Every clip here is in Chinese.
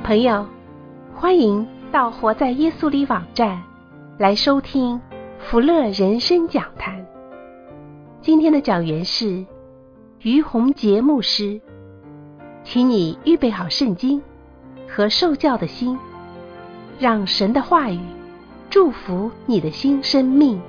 朋友，欢迎到活在耶稣里网站来收听福乐人生讲坛。今天的讲员是于洪杰牧师，请你预备好圣经和受教的心，让神的话语祝福你的新生命。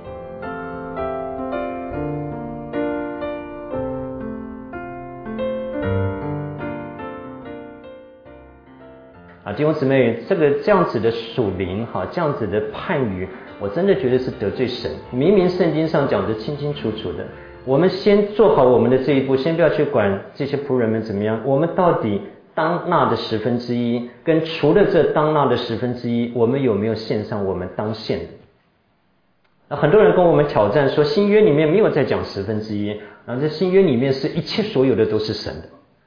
弟兄姊妹，这样子的属灵这样子的判语，我真的觉得是得罪神。明明圣经上讲得清清楚楚的，我们先做好我们的这一步，先不要去管这些仆人们怎么样，我们到底当纳的1/10，跟除了这当纳的1/10，我们有没有献上我们当献的？很多人跟我们挑战说，新约里面没有在讲1/10，然后在新约里面是一切所有的都是神的，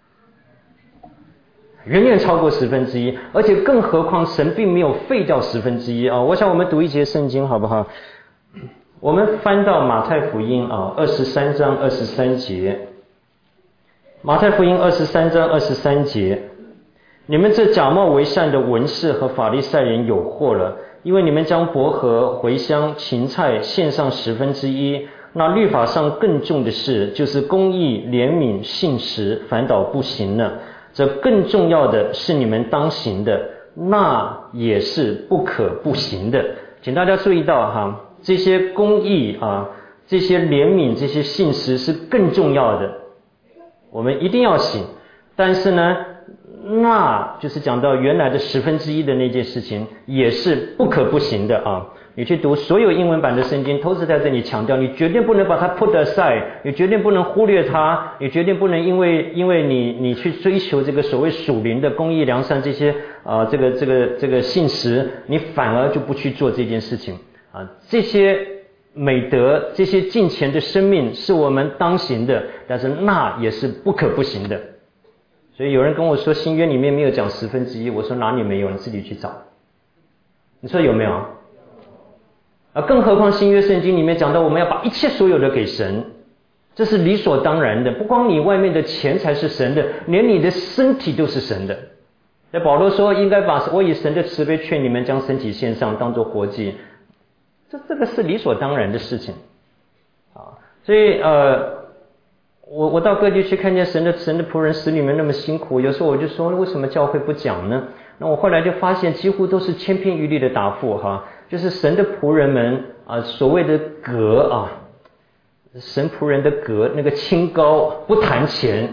远远超过1/10，而且更何况神并没有废掉1/10啊！我想我们读一节圣经好不好？我们翻到马太福音23章23节，马太福音23章23节，你们这假冒为善的文士和法利赛人有祸了，因为你们将薄荷、茴香、芹菜献上1/10，那律法上更重的事，就是公义、怜悯、信实，反倒不行了。这更重要的是你们当行的，那也是不可不行的。请大家注意到这些公义这些怜悯、这些信实是更重要的，我们一定要行。但是呢，那就是讲到原来的1/10的那件事情，也是不可不行的啊。你去读所有英文版的圣经，都是在这里强调，你绝对不能把它 put aside， 你绝对不能忽略它，你绝对不能因为你去追求这个所谓属灵的公义良善这些这个信实，你反而就不去做这件事情这些美德、这些敬虔的生命是我们当行的，但是那也是不可不行的。所以有人跟我说新约里面没有讲1/10，我说哪里没有，你自己去找。你说有没有？更何况新约圣经里面讲到我们要把一切所有的给神，这是理所当然的。不光你外面的钱才是神的，连你的身体都是神的。在保罗说应该把我以神的慈悲劝你们将身体献上当作活祭，这个是理所当然的事情所以我到各地去看见神的仆人使你们那么辛苦，有时候我就说为什么教会不讲呢？那我后来就发现几乎都是千篇一律的答复就是神的仆人们所谓的格神仆人的格，那个清高不谈钱。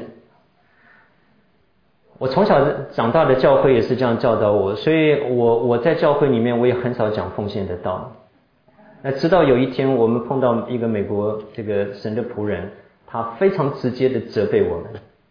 我从小长大的教会也是这样教导我，所以我在教会里面我也很少讲奉献的道。那直到有一天我们碰到一个美国这个神的仆人，他非常直接的责备我们。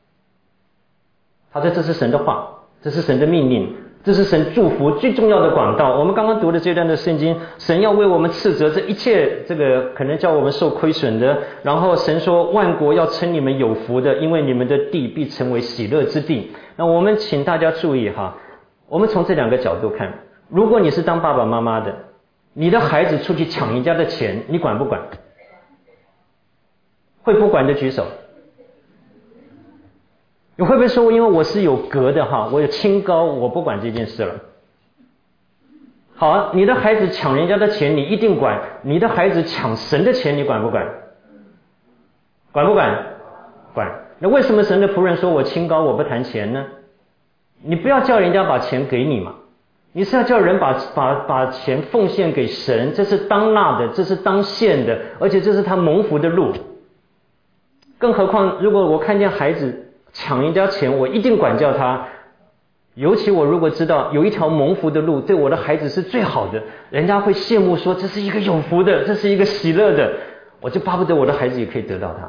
他说这是神的话，这是神的命令，这是神祝福最重要的管道。我们刚刚读的这段的圣经，神要为我们斥责这一切这个可能叫我们受亏损的，然后神说万国要称你们有福的，因为你们的地必成为喜乐之地。那我们请大家注意我们从这两个角度看，如果你是当爸爸妈妈的，你的孩子出去抢人家的钱，你管不管？会不管的举手。你会不会说因为我是有格的我有清高，我不管这件事了？好你的孩子抢人家的钱你一定管，你的孩子抢神的钱你管不管？管不管？管。那为什么神的仆人说我清高我不谈钱呢？你不要叫人家把钱给你嘛，你是要叫人把钱奉献给神，这是当纳的，这是当献的，而且这是他蒙福的路。更何况如果我看见孩子抢人家钱，我一定管教他。尤其我如果知道有一条蒙福的路对我的孩子是最好的，人家会羡慕说这是一个有福的，这是一个喜乐的，我就巴不得我的孩子也可以得到它。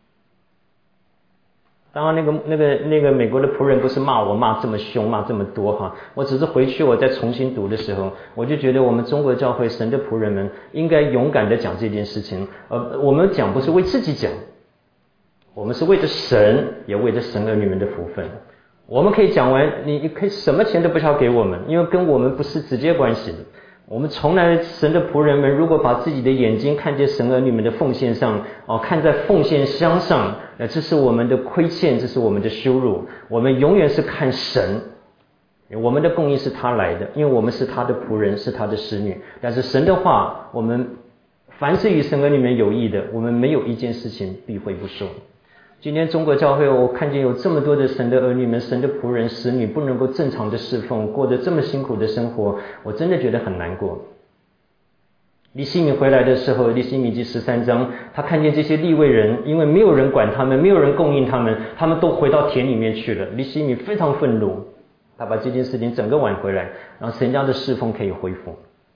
当然那个美国的仆人不是骂我骂这么凶骂这么多我只是回去我再重新读的时候，我就觉得我们中国教会神的仆人们应该勇敢的讲这件事情。我们讲不是为自己讲，我们是为着神，也为着神儿女们的福分。我们可以讲完，你可以什么钱都不需要给我们，因为跟我们不是直接关系的。我们从来神的仆人们如果把自己的眼睛看见神儿女们的奉献上看在奉献箱上，这是我们的亏欠，这是我们的羞辱。我们永远是看神， 我们的供应是他来的，因为我们是他的仆人，是他的使女。但是神的话，我们凡是与神儿女们有益的，我们没有一件事情避讳不说。今天中国教会，我看见有这么多的神的儿女们、神的仆人、使女不能够正常的侍奉，过得这么辛苦的生活，我真的觉得很难过。利希米回来的时候，利希米记13章，他看见这些利未人，因为没有人管他们，没有人供应他们，他们都回到田里面去了。利希米非常愤怒，他把这件事情整个挽回来，让神家的侍奉可以恢复。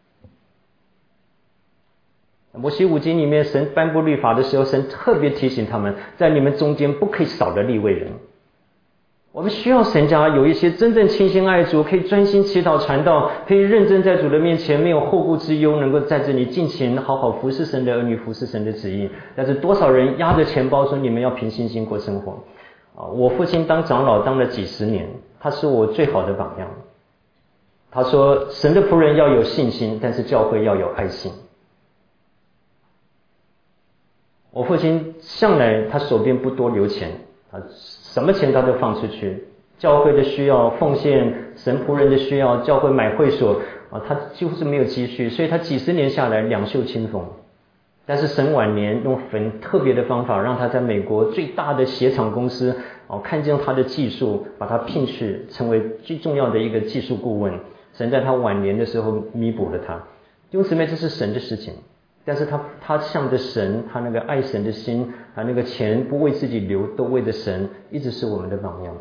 摩西五经里面，神颁布律法的时候，神特别提醒他们，在你们中间不可以少了利未人。我们需要神家有一些真正倾心爱主，可以专心祈祷传道，可以认真在主的面前没有后顾之忧，能够在这里尽情好好服侍神的儿女，服侍神的旨意。但是多少人压着钱包说你们要凭信心过生活。我父亲当长老当了几十年，他是我最好的榜样。他说神的仆人要有信心，但是教会要有爱心。我父亲向来他手边不多留钱，他什么钱他都放出去，教会的需要奉献，神仆人的需要，教会买会所他几乎是没有积蓄，所以他几十年下来两袖清风。但是神晚年用很特别的方法，让他在美国最大的鞋厂公司看见他的技术，把他聘去成为最重要的一个技术顾问。神在他晚年的时候弥补了他。弟兄姊妹，这是神的事情。但是他向着神，他那个爱神的心，他那个钱不为自己留，都为着神，一直是我们的榜样。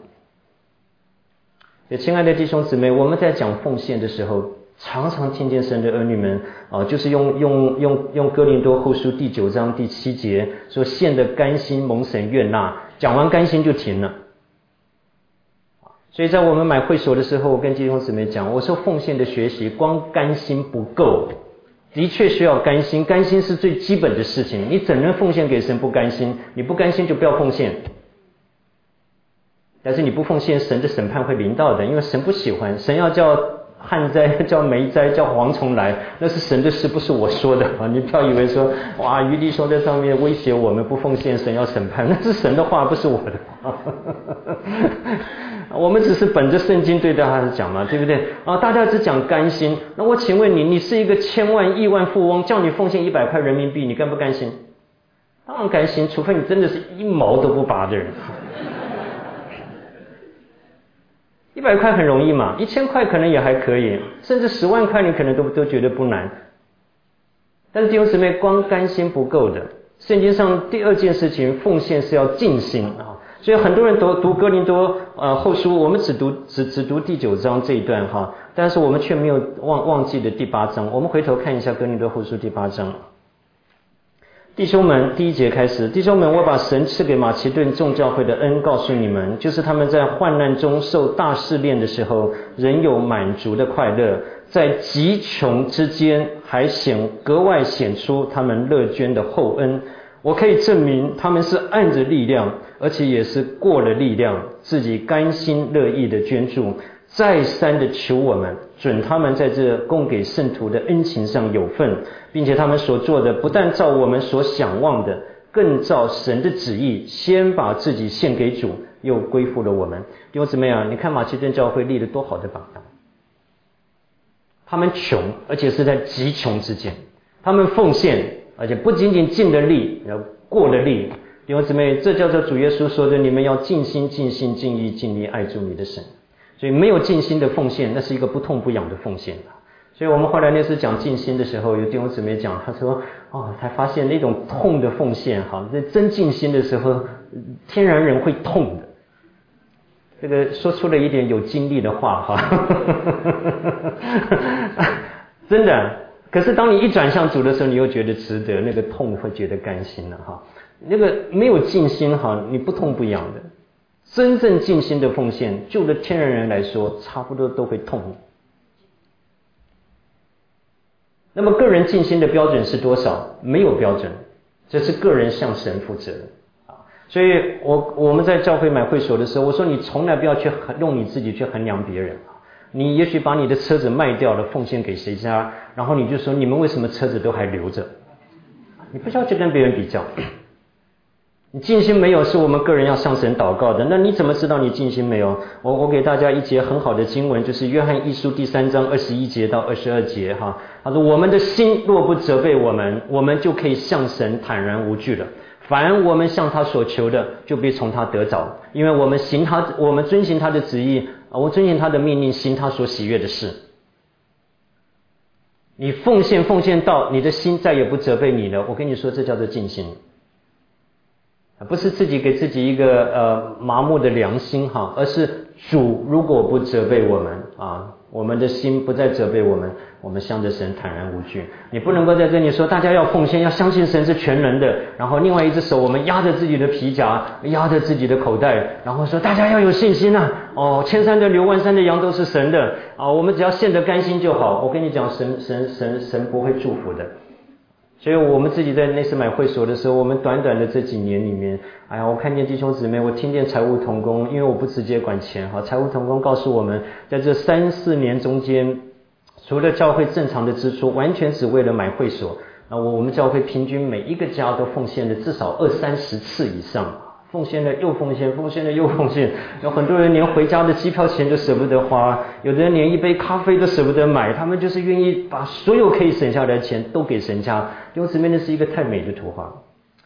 亲爱的弟兄姊妹，我们在讲奉献的时候，常常听见神的儿女们就是用哥林多后书第9章第7节说献的甘心蒙神悦纳，讲完甘心就停了。所以在我们买会所的时候，我跟弟兄姊妹讲，我说奉献的学习光甘心不够，的确需要甘心，甘心是最基本的事情。你怎能奉献给神不甘心？你不甘心就不要奉献。但是你不奉献，神的审判会临到的，因为神不喜欢，神要叫旱灾、叫霉灾、叫蝗虫来，那是神的事，不是我说的你不要以为说哇，余弟兄在上面威胁我们不奉献，神要审判，那是神的话，不是我的话我们只是本着圣经对待他是讲嘛，对不对大家只讲甘心。那我请问你，你是一个千万亿万富翁，叫你奉献100块人民币，你甘不甘心？当然甘心，除非你真的是一毛都不拔的人。100块很容易嘛，1000块可能也还可以，甚至10万块你可能都觉得不难。但是弟兄姊妹，光甘心不够的。圣经上第二件事情，奉献是要尽心所以很多人读哥林多后书，我们只读第9章这一段但是我们却没有忘记的第8章。我们回头看一下哥林多后书第8章。弟兄们，第1节开始，弟兄们，我把神赐给马其顿众教会的恩告诉你们，就是他们在患难中受大试炼的时候，仍有满足的快乐，在极穷之间还格外显出他们乐捐的厚恩。我可以证明他们是按着力量，而且也是过了力量，自己甘心乐意的捐助，再三的求我们准他们在这供给圣徒的恩情上有份，并且他们所做的不但照我们所想望的，更照神的旨意，先把自己献给主，又归附了我们。弟兄姊妹你看马其顿教会立了多好的榜样。他们穷，而且是在极穷之间，他们奉献，而且不仅仅尽了力，要过了力。弟兄姊妹，这叫做主耶稣说的，你们要尽心尽性尽意尽力爱主你的神。所以没有尽心的奉献，那是一个不痛不痒的奉献。所以我们后来那次讲尽心的时候，有弟兄姊妹讲，他说才发现那种痛的奉献在真尽心的时候，天然人会痛的。这个说出了一点有经历的话真的。可是当你一转向主的时候，你又觉得值得，那个痛会觉得甘心了那个没有尽心你不痛不痒的。真正尽心的奉献，就的天然人来说，差不多都会痛。那么个人尽心的标准是多少？没有标准，这是个人向神负责的所以我们在教会买会所的时候，我说你从来不要去用你自己去衡量别人你也许把你的车子卖掉了，奉献给谁家，然后你就说你们为什么车子都还留着？你不需要去跟别人比较。 你尽心没有是我们个人要向神祷告的，那你怎么知道你尽心没有？我给大家一节很好的经文，就是约翰一书第3章21节到22节哈。他说我们的心若不责备我们，我们就可以向神坦然无惧了。凡我们向他所求的，就必从他得着，因为我们遵行他的旨意，我遵行他的命令，行他所喜悦的事。你奉献到你的心再也不责备你了，我跟你说这叫做尽心，不是自己给自己一个麻木的良心哈，而是主如果不责备我们啊，我们的心不再责备我们，我们向着神坦然无惧。你不能够在这里说大家要奉献，要相信神是全能的，然后另外一只手我们压着自己的皮夹，压着自己的口袋，然后说大家要有信心啊，千山的牛万山的羊都是神的啊，我们只要献得甘心就好。我跟你讲，神不会祝福的。所以我们自己在那次买会所的时候，我们短短的这几年里面，哎呀，我看见弟兄姊妹，我听见财务同工，因为我不直接管钱哈，财务同工告诉我们，在这3-4年中间，除了教会正常的支出，完全只为了买会所，我们教会平均每一个家都奉献了至少20-30次以上。奉献了又奉献，奉献了又奉献，有很多人连回家的机票钱都舍不得花，有的人连一杯咖啡都舍不得买，他们就是愿意把所有可以省下来的钱都给神家。弟兄姊妹，那是一个太美的图画。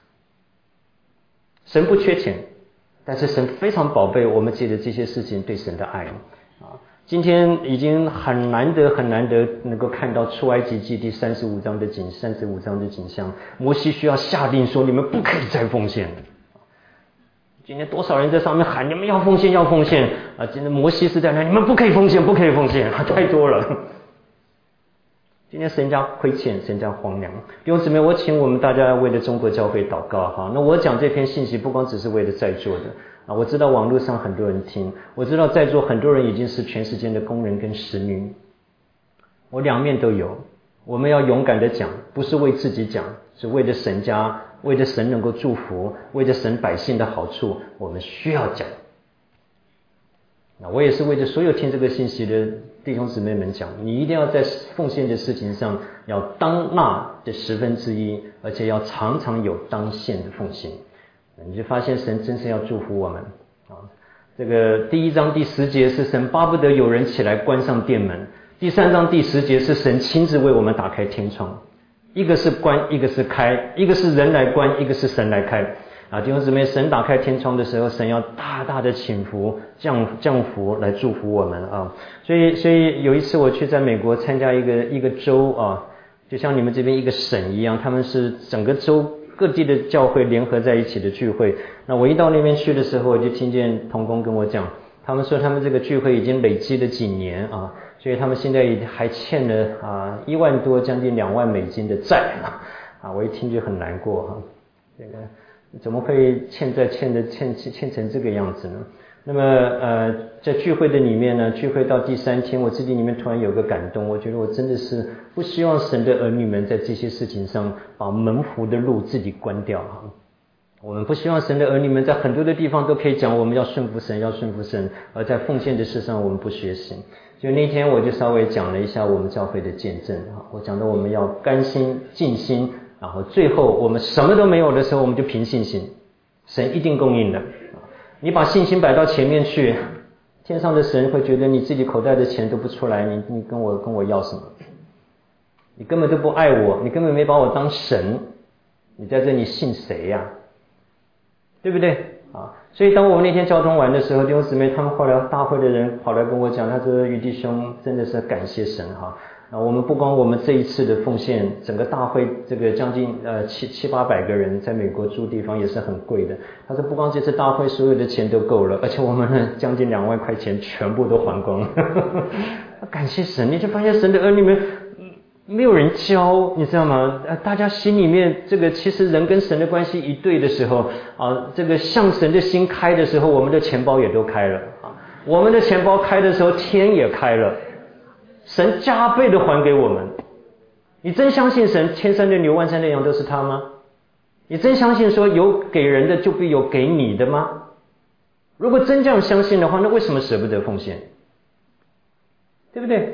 神不缺钱，但是神非常宝贝我们借的这些事情对神的爱啊。今天已经很难得能够看到出埃及记第35章的景象，摩西需要下令说你们不可以再奉献了。今天多少人在上面喊你们要奉献啊！今天摩西是在那，你们不可以奉献，太多了。今天神家亏欠，神家荒凉。弟兄姊妹，我请我们大家为了中国教会祷告哈。那我讲这篇信息不光只是为了在座的啊，我知道网络上很多人听，我知道在座很多人已经是全世界的工人跟使女，我两面都有。我们要勇敢的讲，不是为自己讲，是为了神家，为了神能够祝福，为了神百姓的好处，我们需要讲。那我也是为了所有听这个信息的弟兄姊妹们讲，你一定要在奉献的事情上要当纳的1/10，而且要常常有当献的奉献，你就发现神真是要祝福我们啊。这个第1章第10节是神巴不得有人起来关上殿门，第3章第10节是神亲自为我们打开天窗，一个是关，一个是开，一个是人来关，一个是神来开啊。弟兄姊妹，神打开天窗的时候，神要大大的倾福降福来祝福我们啊。所以有一次我去在美国参加一个州啊，就像你们这边一个省一样，他们是整个州各地的教会联合在一起的聚会。那我一到那边去的时候，我就听见同工跟我讲，他们说他们这个聚会已经累积了几年啊，所以他们现在还欠了1万多将近2万美金的债啊。我一听就很难过哈，这个怎么会欠债欠成这个样子呢？那么在聚会的里面呢，聚会到第3天，我自己里面突然有个感动，我觉得我真的是不希望神的儿女们在这些事情上把门户的路自己关掉哈。我们不希望神的儿女们在很多的地方都可以讲我们要顺服神，而在奉献的事上我们不学习。就那天我就稍微讲了一下我们教会的见证，我讲到我们要甘心尽心，然后最后我们什么都没有的时候，我们就凭信心，神一定供应的。你把信心摆到前面去，天上的神会觉得你自己口袋的钱都不出来，你跟我要什么？你根本都不爱我，你根本没把我当神，你在这里信谁呀？对不对啊？所以当我们那天交通完的时候，弟兄姊妹他们后来大会的人跑来跟我讲，他说于弟兄真的是感谢神哈。我们不光我们这一次的奉献，整个大会这个将近700-800个人在美国住地方也是很贵的。他说不光这次大会所有的钱都够了，而且我们呢将近2万块钱全部都还光了。感谢神，你就发现神的儿女们没有人教，你知道吗？大家心里面这个其实人跟神的关系一对的时候啊，这个向神的心开的时候，我们的钱包也都开了啊。我们的钱包开的时候，天也开了。神加倍的还给我们。你真相信神千山的牛万山的羊都是他吗？你真相信说有给人的就必有给你的吗？如果真这样相信的话，那为什么舍不得奉献？对不对？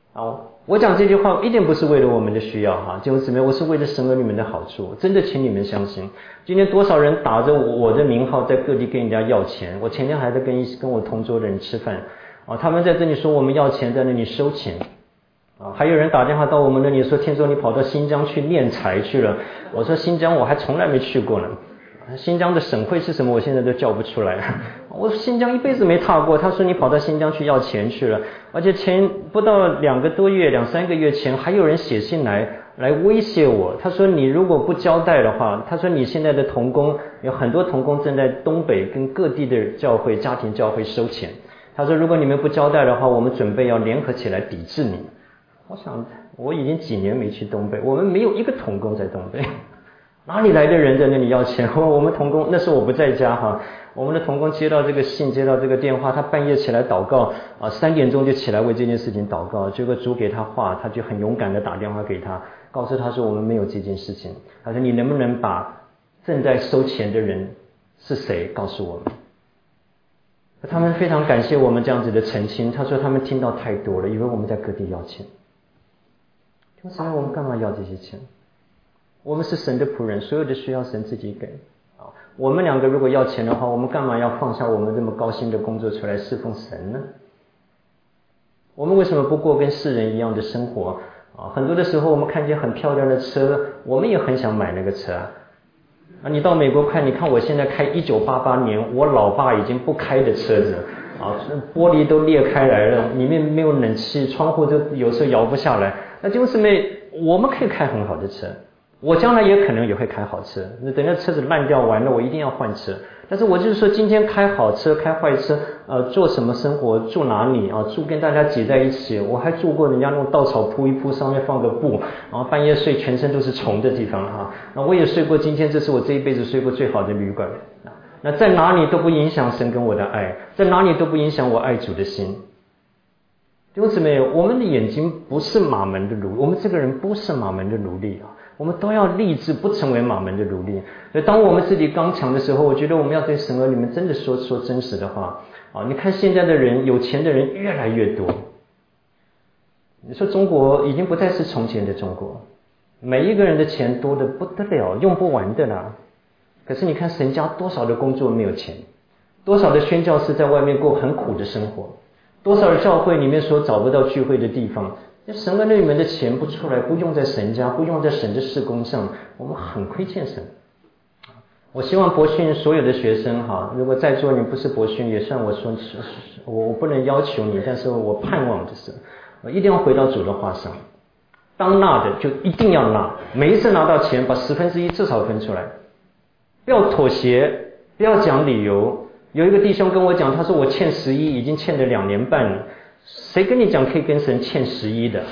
我讲这句话一定不是为了我们的需要哈，弟兄姊妹，我是为了神儿女们的好处，真的请你们相信。今天多少人打着我的名号在各地跟人家要钱，我前天还在跟我同桌的人吃饭他们在这里说我们要钱，在那里收钱还有人打电话到我们那里说，听说你跑到新疆去敛财去了。我说新疆我还从来没去过呢，新疆的省会是什么我现在都叫不出来，我新疆一辈子没踏过。他说你跑到新疆去要钱去了，而且前不到2个多月2、3个月前还有人写信来威胁我，他说你如果不交代的话，他说你现在的同工有很多同工正在东北跟各地的教会家庭教会收钱，他说如果你们不交代的话，我们准备要联合起来抵制你。我想我已经几年没去东北，我们没有一个同工在东北，哪里来的人在那里要钱？我们同工那时候我不在家哈，我们的同工接到这个信，接到这个电话，他半夜起来祷告3点钟就起来为这件事情祷告，结果主给他话，他就很勇敢的打电话给他，告诉他说我们没有这件事情，他说你能不能把正在收钱的人是谁告诉我们。他们非常感谢我们这样子的澄清，他说他们听到太多了，以为我们在各地要钱。所以我们干嘛要这些钱？我们是神的仆人，所有的需要神自己给我们2个如果要钱的话，我们干嘛要放下我们这么高薪的工作出来侍奉神呢？我们为什么不过跟世人一样的生活很多的时候我们看见很漂亮的车，我们也很想买那个车你到美国看，你看我现在开1988年我老爸已经不开的车子玻璃都裂开来了，里面没有冷气，窗户都有时候摇不下来。那就是我们可以开很好的车，我将来也可能也会开好车，那等那车子烂掉完了我一定要换车。但是我就是说今天开好车开坏车做什么生活，住哪里住跟大家挤在一起，我还住过人家那种稻草铺一铺上面放个布，然后半夜睡全身都是虫的地方那我也睡过，今天这是我这一辈子睡过最好的旅馆。那在哪里都不影响神跟我的爱，在哪里都不影响我爱主的心。弟兄姊妹，我们的眼睛不是马门的奴隶，我们这个人不是马门的奴隶我们都要立志不成为马门的奴隶。所以当我们自己刚强的时候，我觉得我们要对神儿女们真的说真实的话你看现在的人，有钱的人越来越多。你说中国已经不再是从前的中国，每一个人的钱多得不得了，用不完的啦。可是你看神家多少的工作没有钱，多少的宣教士在外面过很苦的生活，多少的教会里面所找不到聚会的地方，神儿女们的钱不出来，不用在神家，不用在神的事工上，我们很亏欠神。我希望博训所有的学生如果在座你不是博训，也算我不能要求你，但是我盼望的是我一定要回到主的话上，当纳的就一定要纳，每一次拿到钱把1/10至少分出来，不要妥协，不要讲理由。有一个弟兄跟我讲，他说我欠11，已经欠了2年半了。谁跟你讲可以跟神欠11的？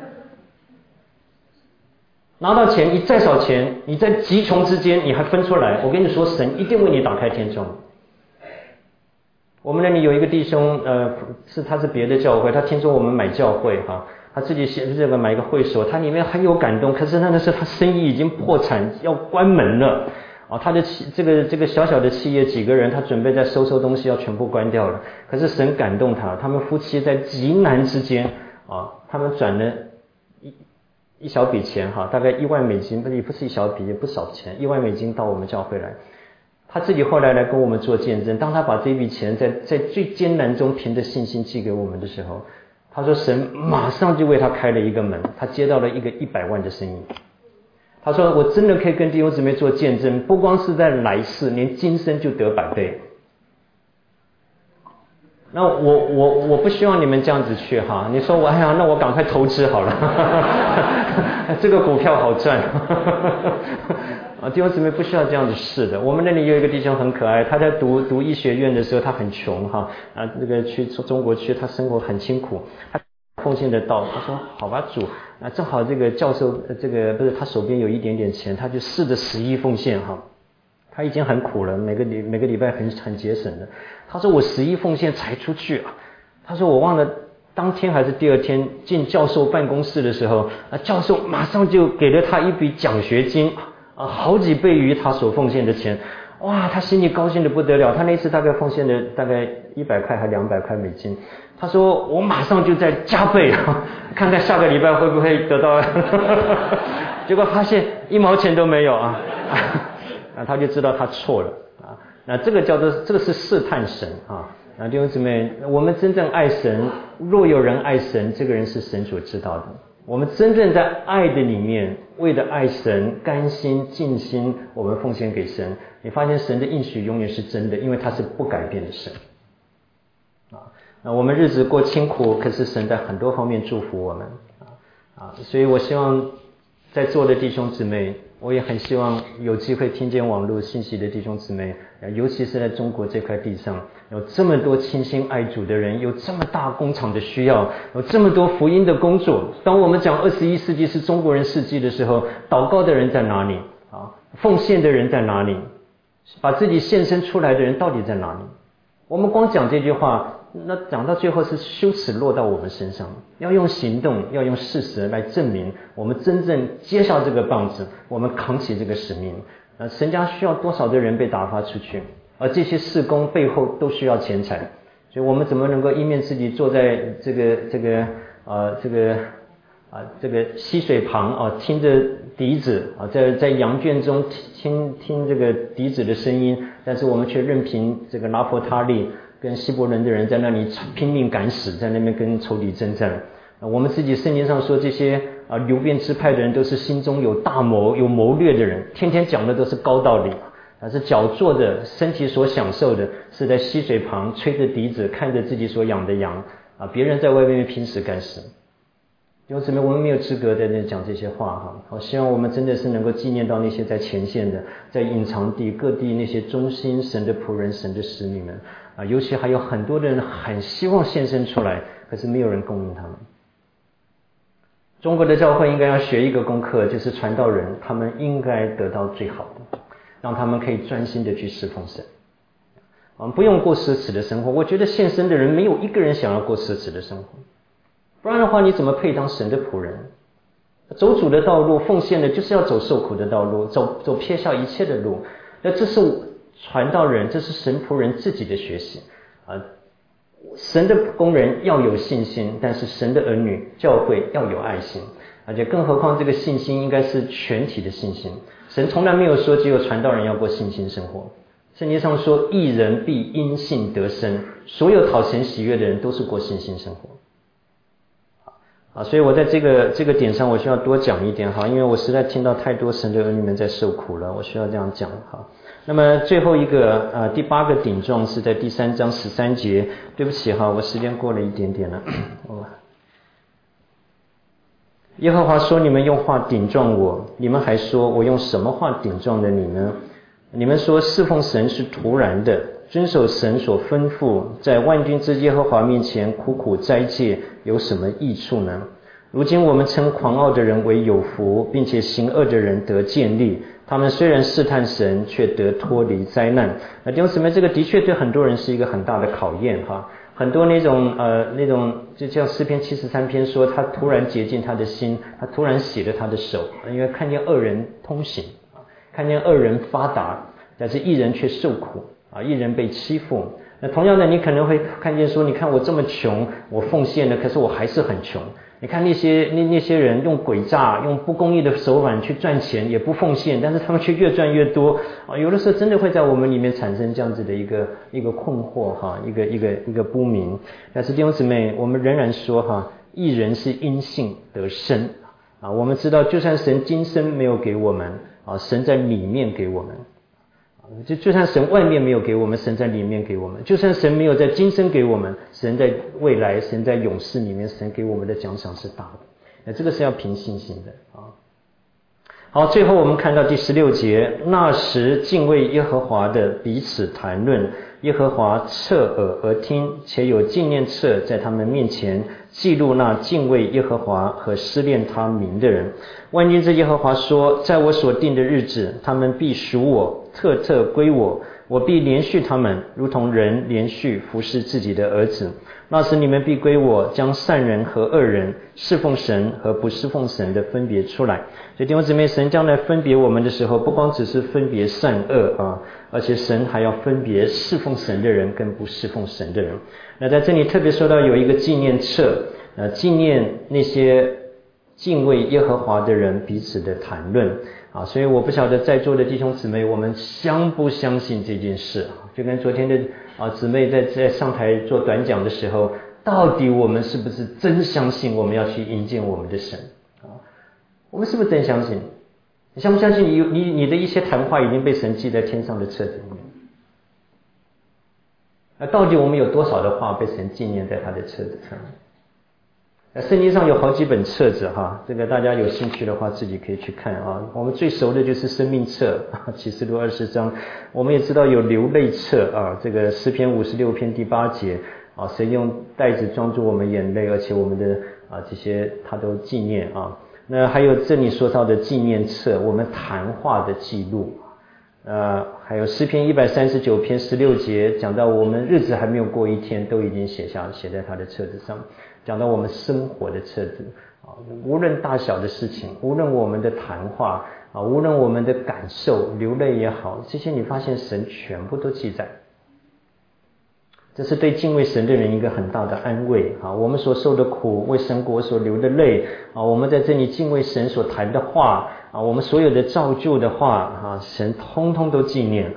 拿到钱，你再少钱，你在极穷之间你还分出来，我跟你说神一定为你打开天窗。我们那里有一个弟兄他是别的教会，他听说我们买教会他自己这个买一个会所，他里面很有感动，可是那是他生意已经破产要关门了他的这个小小的企业几个人，他准备再收东西要全部关掉了。可是神感动他们夫妻在极难之间他们转了一小笔钱大概1万美金，也不是一小笔，也不少钱，1万美金到我们教会来。他自己后来跟我们做见证，当他把这笔钱在最艰难中凭着信心寄给我们的时候，他说神马上就为他开了一个门，他接到了一个100万的生意。他说我真的可以跟弟兄姊妹做见证，不光是在来世，连今生就得100倍。那我不希望你们这样子去你说那我赶快投资好了这个股票好赚弟兄姊妹不需要这样子试的。我们那里有一个弟兄很可爱，他在读医学院的时候他很穷那个去中国去，他生活很辛苦，他奉献的道，他说好吧主正好这个教授不是他手边有一点点钱，他就试着11奉献他已经很苦了，每个礼拜很节省的。他说我11奉献才出去他说我忘了当天还是第2天进教授办公室的时候教授马上就给了他一笔奖学金好几倍于他所奉献的钱。哇，他心里高兴的不得了，他那次大概奉献了大概 100块还200块美金。他说我马上就在加倍啊，看看下个礼拜会不会得到结果发现1毛钱都没有啊那他就知道他错了啊。那这个是试探神啊。那弟兄姊妹，我们真正爱神，若有人爱神，这个人是神所知道的。我们真正在爱的里面，为了爱神，甘心尽心，我们奉献给神。你发现神的应许永远是真的，因为他是不改变的神啊。那我们日子过清苦，可是神在很多方面祝福我们啊。所以我希望在座的弟兄姊妹，我也很希望有机会听见网络信息的弟兄姊妹，尤其是在中国这块地上，有这么多倾心爱主的人，有这么大工厂的需要，有这么多福音的工作。当我们讲21世纪是中国人世纪的时候，祷告的人在哪里啊？奉献的人在哪里？把自己献身出来的人到底在哪里？我们光讲这句话，那讲到最后是羞耻落到我们身上，要用行动，要用事实来证明我们真正接下这个棒子，我们扛起这个使命。神家需要多少的人被打发出去，而这些事工背后都需要钱财，所以我们怎么能够一面自己坐在这个溪水旁啊，听着笛子啊，在羊圈中听这个笛子的声音，但是我们却任凭这个拿破他利跟希伯伦的人在那里拼命赶死，在那边跟仇敌征战。我们自己圣经上说，这些流便支派的人都是心中有大谋有谋略的人，天天讲的都是高道理，但是脚做的身体所享受的是在溪水旁吹着笛子，看着自己所养的羊啊，别人在外面拼死赶死。弟兄姊妹，我们没有资格在那讲这些话哈。我希望我们真的是能够纪念到那些在前线的，在隐藏地各地那些忠心神的仆人、神的使女们啊，尤其还有很多的人很希望献身出来，可是没有人供应他们。中国的教会应该要学一个功课，就是传道人他们应该得到最好的，让他们可以专心的去侍奉神。我们不用过奢侈的生活，我觉得献身的人没有一个人想要过奢侈的生活，不然的话你怎么配当神的仆人？走主的道路，奉献的就是要走受苦的道路，走撇下一切的路。那这是传道人，这是神仆人自己的学习啊。神的工人要有信心，但是神的儿女教会要有爱心，而且更何况这个信心应该是全体的信心。神从来没有说只有传道人要过信心生活，圣经上说义人必因信得生，所有讨神喜悦的人都是过信心生活啊。所以我在这个点上我需要多讲一点哈，因为我实在听到太多神的儿女们在受苦了，我需要这样讲哈。那么最后一个第8个顶撞是在第3章13节。对不起哈，我时间过了一点点了。耶和华说，你们用话顶撞我，你们还说我用什么话顶撞了你呢？你们说侍奉神是徒然的，遵守神所吩咐，在万军之耶和华面前苦苦斋戒，有什么益处呢？如今我们称狂傲的人为有福，并且行恶的人得建立。他们虽然试探神，却得脱离灾难。弟兄姊妹，这个的确对很多人是一个很大的考验哈。很多那种就像诗篇73篇说，他突然洁净他的心，他突然洗了他的手，因为看见恶人通行，看见恶人发达，但是义人却受苦啊，义人被欺负。那同样的，你可能会看见说，你看我这么穷，我奉献了，可是我还是很穷。你看那些人用诡诈、用不公义的手法去赚钱，也不奉献，但是他们却越赚越多啊！有的时候真的会在我们里面产生这样子的一个困惑哈，一个不明。但是弟兄姊妹，我们仍然说哈，义人是因信得生啊。我们知道，就算神今生没有给我们啊，神在里面给我们。就算神外面没有给我们，神在里面给我们；就算神没有在今生给我们，神在未来，神在永世里面，神给我们的奖赏是大的。那这个是要凭信心的啊。好，最后我们看到第16节，那时敬畏耶和华的彼此谈论，耶和华侧耳而听，且有纪念册在他们面前记录那敬畏耶和华和思念他名的人。万军之耶和华说，在我所定的日子，他们必属我，特特归我。 我必连续他们，如同人连续服侍自己的儿子。那时你们必归我，将善人和恶人，侍奉神和不侍奉神的分别出来。所以弟兄姊妹，神将来分别我们的时候，不光只是分别善恶啊，而且神还要分别侍奉神的人跟不侍奉神的人。那在这里特别说到有一个纪念册，纪念那些敬畏耶和华的人彼此的谈论啊，所以我不晓得在座的弟兄姊妹，我们相不相信这件事？就跟昨天的姊妹在上台做短讲的时候，到底我们是不是真相信我们要去迎接我们的神啊？我们是不是真相信？你相不相信你的一些谈话已经被神记在天上的册子里面？那到底我们有多少的话被神纪念在他的册子上？圣经上有好几本册子哈，这个大家有兴趣的话自己可以去看啊。我们最熟的就是生命册，启示录20章。我们也知道有流泪册啊，这个诗篇56篇第8节啊，神用袋子装住我们眼泪，而且我们的这些他都纪念啊。那还有这里说到的纪念册，我们谈话的记录。还有诗篇139篇16节讲到我们日子还没有过一天，都已经写在他的册子上。讲到我们生活的册子啊，无论大小的事情，无论我们的谈话啊，无论我们的感受，流泪也好，这些你发现神全部都记载。这是对敬畏神的人一个很大的安慰啊！我们所受的苦，为神国所流的泪啊，我们在这里敬畏神所谈的话啊，我们所有的造就的话啊，神通通都纪念了。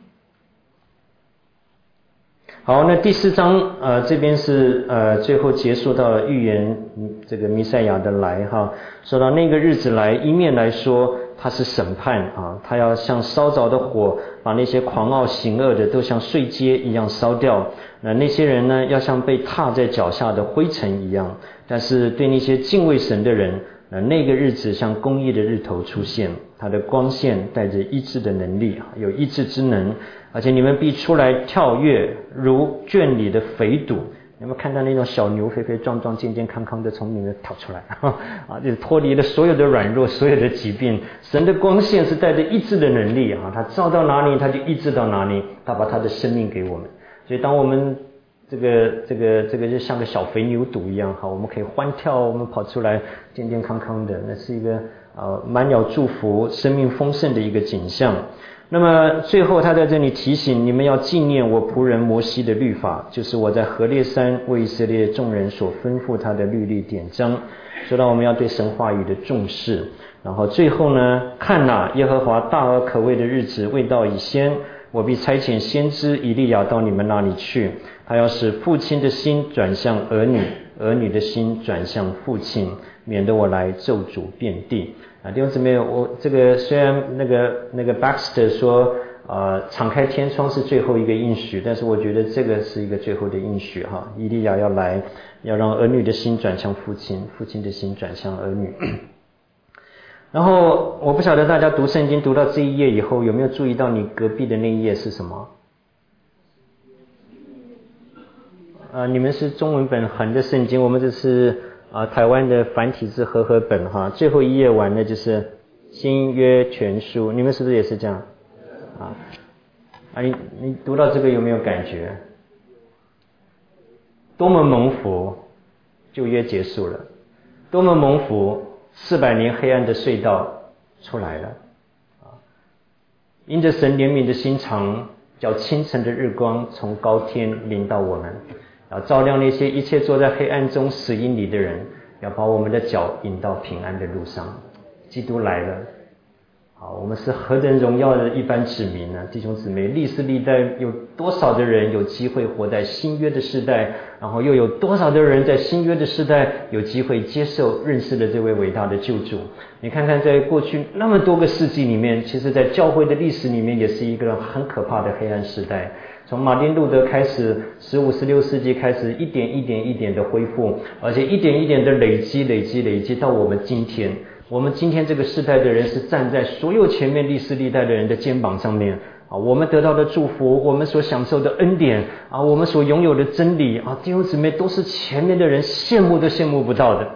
好，那第4章这边是最后结束到预言这个弥赛亚的来哈，说到那个日子来，一面来说他是审判啊，他要像烧着的火，把那些狂傲行恶的都像碎秸一样烧掉。那些人呢，要像被踏在脚下的灰尘一样。但是对那些敬畏神的人，那个日子像公义的日头出现，它的光线带着医治的能力，有医治之能。而且你们必出来跳跃，如圈里的肥犊。有没有看到那种小牛肥肥壮壮、健健康康的从里面跳出来啊？就脱离了所有的软弱、所有的疾病。神的光线是带着医治的能力啊，他照到哪里，他就医治到哪里，他把他的生命给我们。所以当我们这个就像个小肥牛犊一样哈，我们可以欢跳，我们跑出来健健康康的，那是一个满鸟祝福、生命丰盛的一个景象。那么最后他在这里提醒你们要纪念我仆人摩西的律法，就是我在何烈山为以色列众人所吩咐他的律例典章，说到我们要对神话语的重视。然后最后呢，看哪，耶和华大而可畏的日子未到以先，我必差遣先知以利亚到你们那里去，他要使父亲的心转向儿女，儿女的心转向父亲，免得我来咒诅遍地。弟兄姊妹，我这个虽然那个 Baxter 说敞开天窗是最后一个应许，但是我觉得这个是一个最后的应许哈。以利亚要来，要让儿女的心转向父亲，父亲的心转向儿女。然后我不晓得大家读圣经读到这一页以后，有没有注意到你隔壁的那一页是什么？你们是中文本横的圣经，我们这是台湾的繁体字和合本哈。最后一页完的就是新约全书，你们是不是也是这样？你读到这个有没有感觉？多么蒙福，旧约结束了，多么蒙福，400年黑暗的隧道出来了因着神怜悯的心肠，叫清晨的日光从高天临到我们，要照亮那些一切坐在黑暗中死荫里的人，要把我们的脚引到平安的路上。基督来了，好，我们是何等荣耀的一般子民呢？弟兄姊妹，历世历代有多少的人有机会活在新约的世代，然后又有多少的人在新约的世代有机会接受认识了这位伟大的救主。你看看在过去那么多个世纪里面，其实在教会的历史里面也是一个很可怕的黑暗时代。从马丁路德开始，15、16世纪开始，一点的恢复，而且一点的累积到我们今天。我们今天这个世代的人是站在所有前面历世历代的人的肩膀上面我们得到的祝福，我们所享受的恩典我们所拥有的真理弟兄姊妹都是前面的人羡慕都羡慕不到的。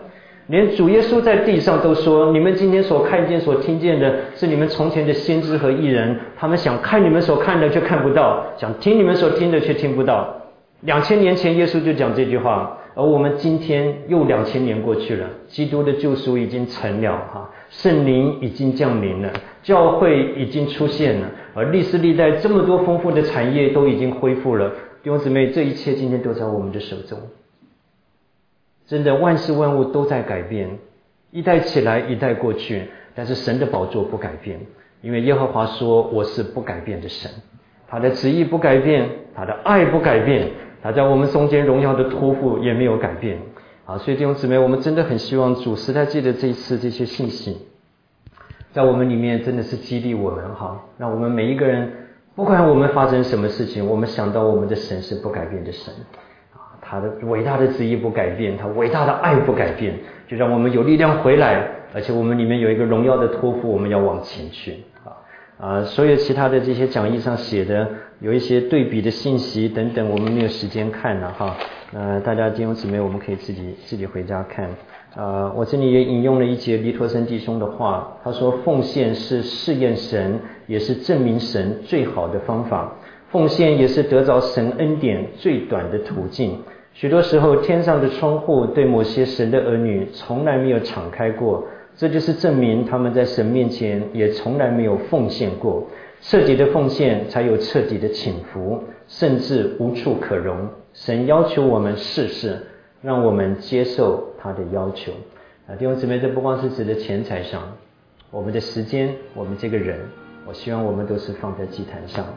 连主耶稣在地上都说，你们今天所看见所听见的是你们从前的先知和义人，他们想看你们所看的却看不到，想听你们所听的却听不到。2000年前耶稣就讲这句话，而我们今天又2000年过去了，基督的救赎已经成了圣灵已经降临了，教会已经出现了，而历世历代这么多丰富的产业都已经恢复了。弟兄姊妹，这一切今天都在我们的手中。真的万事万物都在改变，一代起来一代过去，但是神的宝座不改变，因为耶和华说我是不改变的神，他的旨意不改变，他的爱不改变，他在我们中间荣耀的托付也没有改变。所以弟兄姊妹，我们真的很希望主时代记得这一次这些信息在我们里面真的是激励我们，让我们每一个人不管我们发生什么事情，我们想到我们的神是不改变的神，他的伟大的旨意不改变，他伟大的爱不改变，就让我们有力量回来，而且我们里面有一个荣耀的托付，我们要往前去。所有其他的这些讲义上写的有一些对比的信息等等，我们没有时间看了大家弟兄姊妹我们可以自己回家看。我这里也引用了一节黎陀生弟兄的话，他说奉献是试验神也是证明神最好的方法，奉献也是得着神恩典最短的途径。许多时候天上的窗户对某些神的儿女从来没有敞开过，这就是证明他们在神面前也从来没有奉献过。彻底的奉献才有彻底的倾服，甚至无处可容。神要求我们试试，让我们接受他的要求。弟兄姊妹，这不光是指的钱财上，我们的时间，我们这个人，我希望我们都是放在祭坛上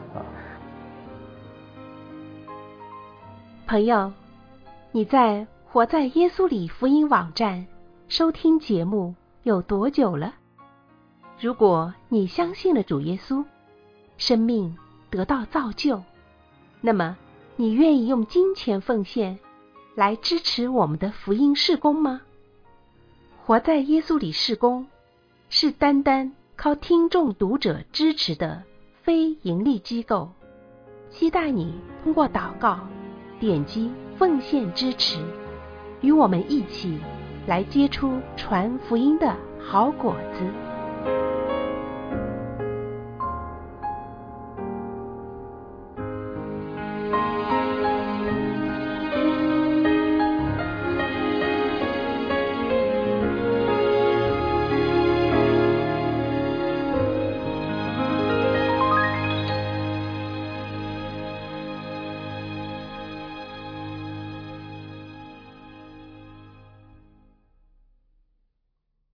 朋友，你在活在耶稣里福音网站收听节目有多久了？如果你相信了主耶稣，生命得到造就，那么你愿意用金钱奉献来支持我们的福音事工吗？活在耶稣里事工是单单靠听众读者支持的非盈利机构，期待你通过祷告点击奉献支持，与我们一起来结出传福音的好果子。